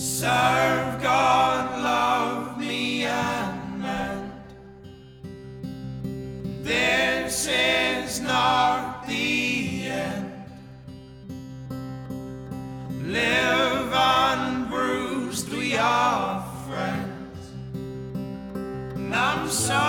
Serve God, love me, and mend. This is not the end. Live unbruised, we are friends. And I'm sorry